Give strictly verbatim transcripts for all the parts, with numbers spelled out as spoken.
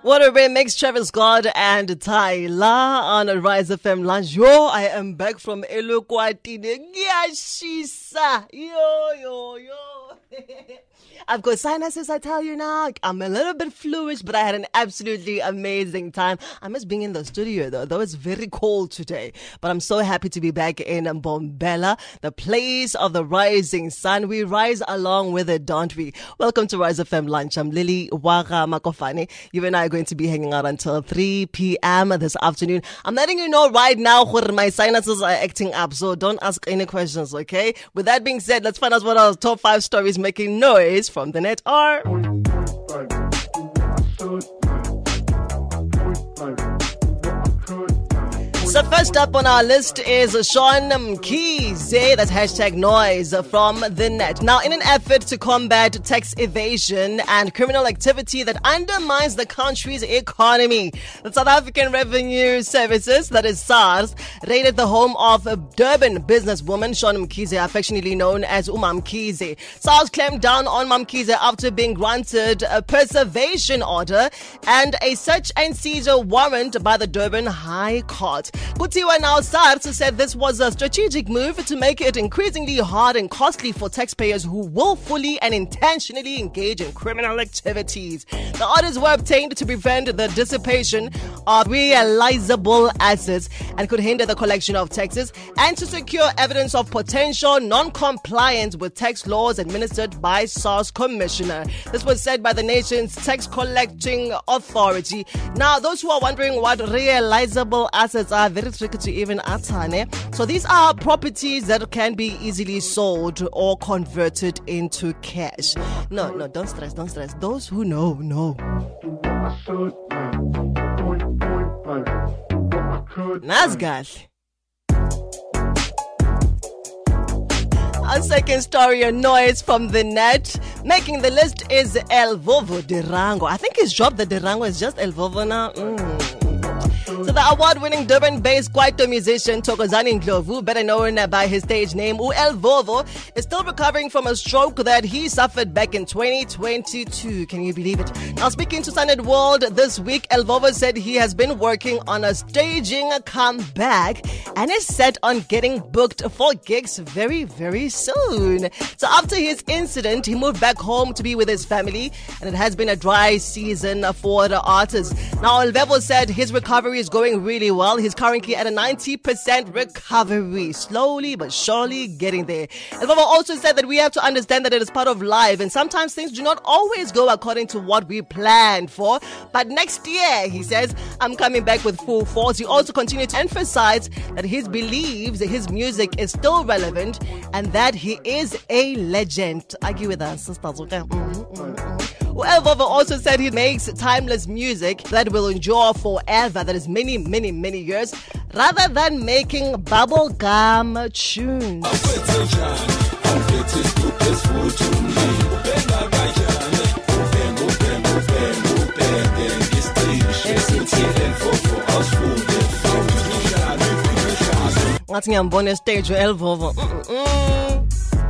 What a remix, Travis Scott and Tyler on a Rise F M Lunch. Yo, I am back from Elukwatini. Yashisa. Yo, yo, yo. I've got sinuses, I tell you now. I'm a little bit fluish, but I had an absolutely amazing time. I miss being in the studio, though. Though it's very cold today. But I'm so happy to be back in Mbombela, the place of the rising sun. We rise along with it, don't we? Welcome to Rise F M Lunch. I'm Lily Waga Makofane. You and I are going to be hanging out until three p.m. this afternoon. I'm letting you know right now where my sinuses are acting up, so don't ask any questions, okay? With that being said, let's find out what our top five stories making noise from the net are. So first up on our list is Sean Mkhize, that's hashtag noise from the net. Now, in an effort to combat tax evasion and criminal activity that undermines the country's economy, the South African Revenue Services, that is SARS, raided the home of a Durban businesswoman, Sean Mkhize, affectionately known as Uma Mkhize. SARS clamped down on Mkhize after being granted a preservation order and a search and seizure warrant by the Durban High Court. Kutiwa now SARS said this was a strategic move to make it increasingly hard and costly for taxpayers who willfully and intentionally engage in criminal activities. The orders were obtained to prevent the dissipation of realizable assets and could hinder the collection of taxes and to secure evidence of potential non-compliance with tax laws administered by SARS Commissioner. This was said by the nation's tax collecting authority. Now, those who are wondering what realizable assets are, very tricky to even atane. So these are properties that can be easily sold or converted into cash. No, no, don't stress, don't stress. Those who know, know. Nazgal. Our second story, a noise from the net. Making the list is El Vovo Durango. I think his job, the Durango, is just El Vovo now. Mm. So the award-winning Durban-based Kwaito musician Thokozani Ndlovu, better known by his stage name El Vovo, is still recovering from a stroke that he suffered back in twenty twenty-two. Can you believe it? Now, speaking to Standard World this week, El Vovo said he has been working on a staging comeback and is set on getting booked for gigs very, very soon. So after his incident, he moved back home to be with his family, and it has been a dry season for the artist. Now, El Vovo said his recovery is going really well. He's currently at a ninety percent recovery, slowly but surely getting there. El Vovo also said that we have to understand that it is part of life, and sometimes things do not always go according to what we planned for. But next year, he says, I'm coming back with full force. He also continued to emphasize that he believes his music is still relevant and that he is a legend. Argue with us, sisters, okay? Mm-hmm, mm-hmm. El Vovo also said he makes timeless music that will endure forever, that is many, many, many years, rather than making bubblegum tunes. Ngathi ngiyambona stage El Vovo. Mm-mm.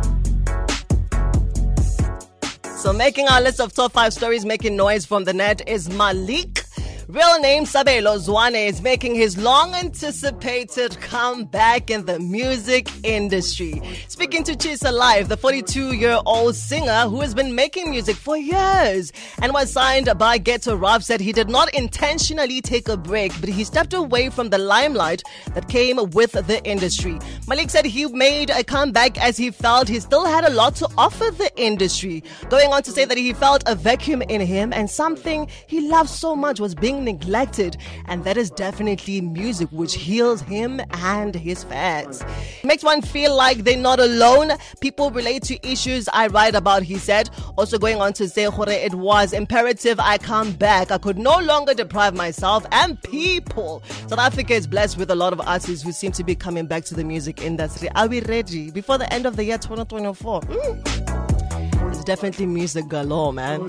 So making our list of top five stories making noise from the net is Malik. Real name Sabelo Zwane is making his long-anticipated comeback in the music industry. Speaking to Chisa Live, the forty-two-year-old singer who has been making music for years and was signed by Ghetto Rough, said he did not intentionally take a break, but he stepped away from the limelight that came with the industry. Malik said he made a comeback as he felt he still had a lot to offer the industry, going on to say that he felt a vacuum in him and something he loved so much was being neglected, and that is definitely music, which heals him and his fans. Makes one feel like they're not alone. People relate to issues I write about, he said. Also going on to say, it was imperative I come back. I could no longer deprive myself and people. South Africa is blessed with a lot of artists who seem to be coming back to the music industry. Are we ready before the end of the year twenty twenty-four? Mm. It's definitely music galore, man.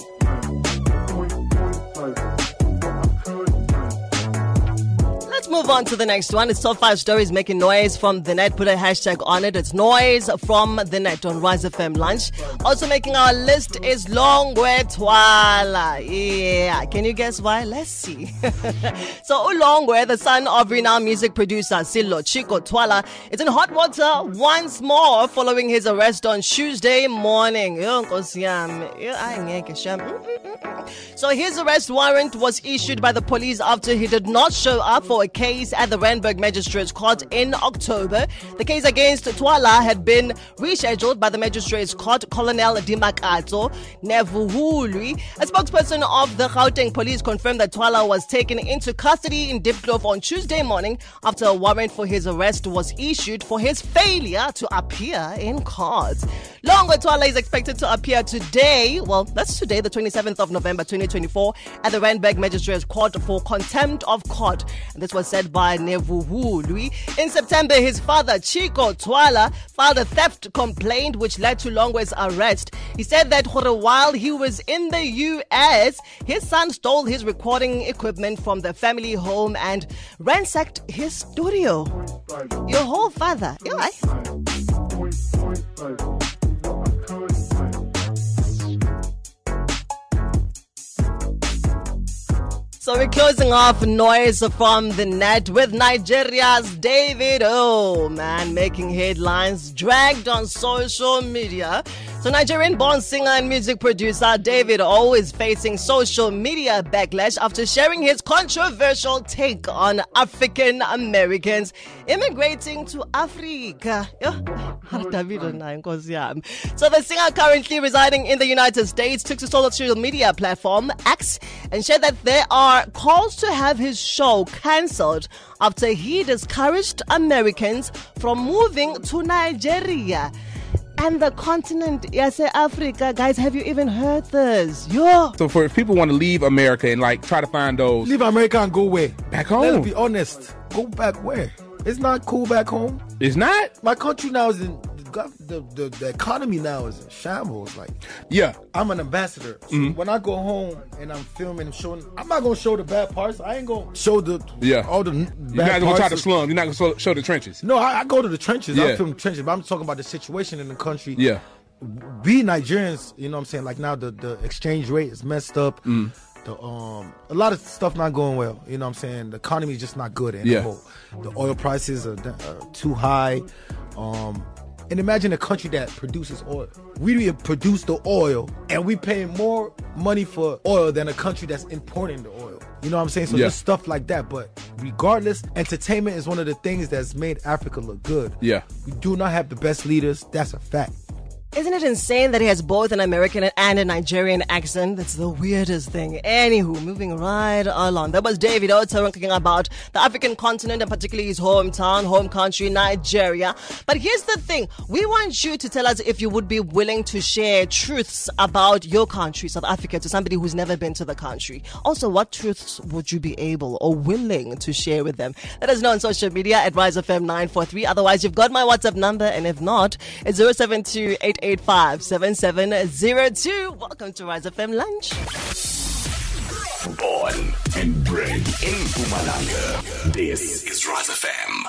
move on to the next one. It's top five stories making noise from the net. Put a hashtag on it. It's noise from the net on Rise F M Lunch. Also making our list is Longwe Twala. Yeah, can you guess why? Let's see. So Ulongwe, the son of renowned music producer Sello Chico Twala, is in hot water once more following his arrest on Tuesday morning. So his arrest warrant was issued by the police after he did not show up for a case at the Randburg Magistrates Court in October. The case against Twala had been rescheduled by the Magistrates Court. Colonel Dimakatso Nevuhului, a spokesperson of the Gauteng police, confirmed that Twala was taken into custody in Diepkloof on Tuesday morning after a warrant for his arrest was issued for his failure to appear in court. Longwe Twala is expected to appear today, well, that's today, the twenty-seventh of November twenty twenty-four, at the Randburg Magistrates Court for contempt of court. And this was said by Nevuhului. In September, his father, Chico Twala, filed a theft complaint which led to Longwe's arrest. He said that for a while he was in the U S, his son stole his recording equipment from the family home and ransacked his studio. Your whole father. You right? So we're closing off noise from the net with Nigeria's Davido, man, making headlines, dragged on social media. So Nigerian-born singer and music producer Davido is facing social media backlash after sharing his controversial take on African Americans immigrating to Africa. So the singer, currently residing in the United States, took to social media platform X and shared that there are calls to have his show cancelled after he discouraged Americans from moving to Nigeria and the continent. Yes, Africa. Guys, have you even heard this? Yo. So for if people want to leave America and like try to find those, leave America and go where? Back home. Let's be honest. Go back where? It's not cool back home. It's not. My country now is in the the, the economy now is in shambles. Like, yeah, I'm an ambassador. So mm-hmm. when I go home and I'm filming and showing, I'm not gonna show the bad parts. I ain't gonna show the yeah all the bad You're not gonna try to of, slum. You're not gonna show the trenches. No, I, I go to the trenches. Yeah. I film the trenches, but I'm talking about the situation in the country. Yeah, we Nigerians, you know what I'm saying? Like now the the exchange rate is messed up. Mm. The, um, a lot of stuff not going well. You know what I'm saying? The economy is just not good in yeah. the whole. The oil prices are, are too high. Um, and imagine a country that produces oil. We produce the oil, and we pay more money for oil than a country that's importing the oil. You know what I'm saying? So yeah. there's stuff like that. But regardless, entertainment is one of the things that's made Africa look good. Yeah, we do not have the best leaders. That's a fact. Isn't it insane that he has both an American and a Nigerian accent? That's the weirdest thing. Anywho, moving right along. That was Davido talking about the African continent and particularly his hometown, home country, Nigeria. But here's the thing. We want you to tell us if you would be willing to share truths about your country, South Africa, to somebody who's never been to the country. Also, what truths would you be able or willing to share with them? Let us know on social media at Rise F M nine four three. Otherwise, you've got my WhatsApp number, and if not, it's zero seven two eight eight five seven seven zero two. Welcome to Rise F M Lunch. Born and bred in Mpumalanga. This is Rise F M.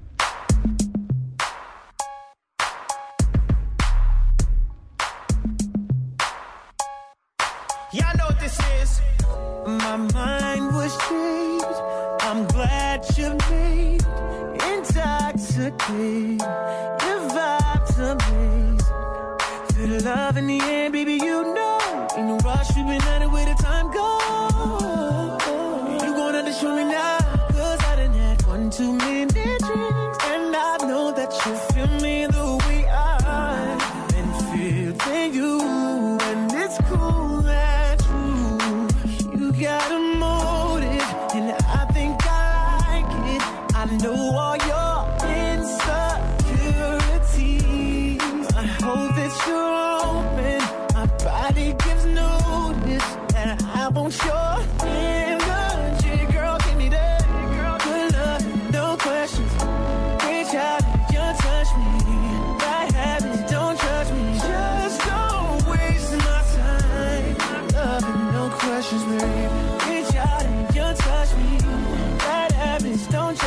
Y'all know what this is. My mind was changed. I'm glad you made intoxicated. Your vibes amazing. Feel the love in the air, baby, you know. In no rush, we've been at it where the time goes. You gonna have to show me now, cause I done had one too many drinks. And I know that you feel me the way I've been feeling you. And it's cool that you, you got a motive. And I think I like it. I know all your insecurities. I hope that you're open. My body gives notice that I want your energy. Girl, give me that. Good love, no questions. Reach out, you touch me. Bad habits, don't judge me. Just don't waste my time. Love, no questions, babe. Reach out and you touch me. Bad habits, don't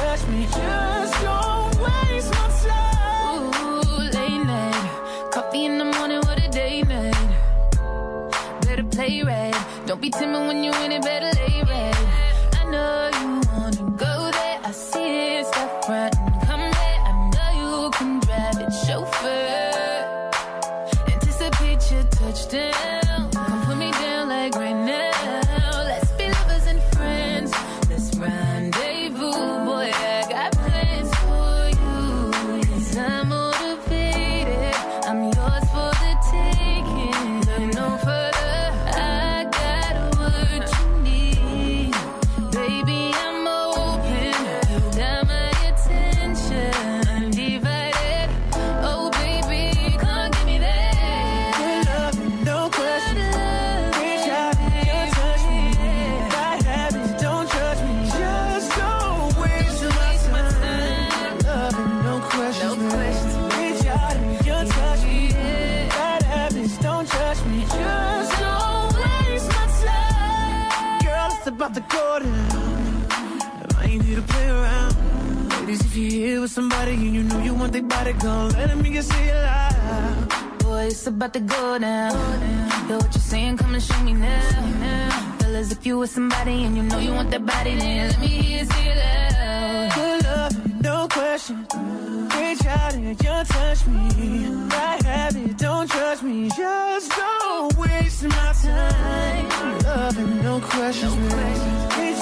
play right. Don't be timid when you in it, better lay right. I know you wanna go there. I see it, step front and come there. I know you can drive it, chauffeur. Anticipate your touchdown. Come put me down like right now. Let's be lovers and friends. Let's rendezvous, boy. I got plans for you. 'Cause I'm motivated. I'm yours for the taking. Look no further. I got what you need, baby. I'm open. You got my attention, undivided. Oh, baby, come give me that. Good love, no question. Reach out, you touch me. Bad habits, don't judge me. Just don't waste my time. Love, no questions. No questions. Reach out and you touch me. Bad habits, don't judge me. Just don't waste my time. Girl, it's about to go down. I ain't here to play around. Ladies, if you're here with somebody and you know you want their body gone, let me get say it loud. Boy, it's about to go down. Yo, what you saying? Come and show me now. Fellas, if you with somebody and you know you want that body, then let me hear you say it loud. Good love, no question. Reach out and you touch me. Bad habit, don't judge me. Just don't waste my time. Love and no questions. Reach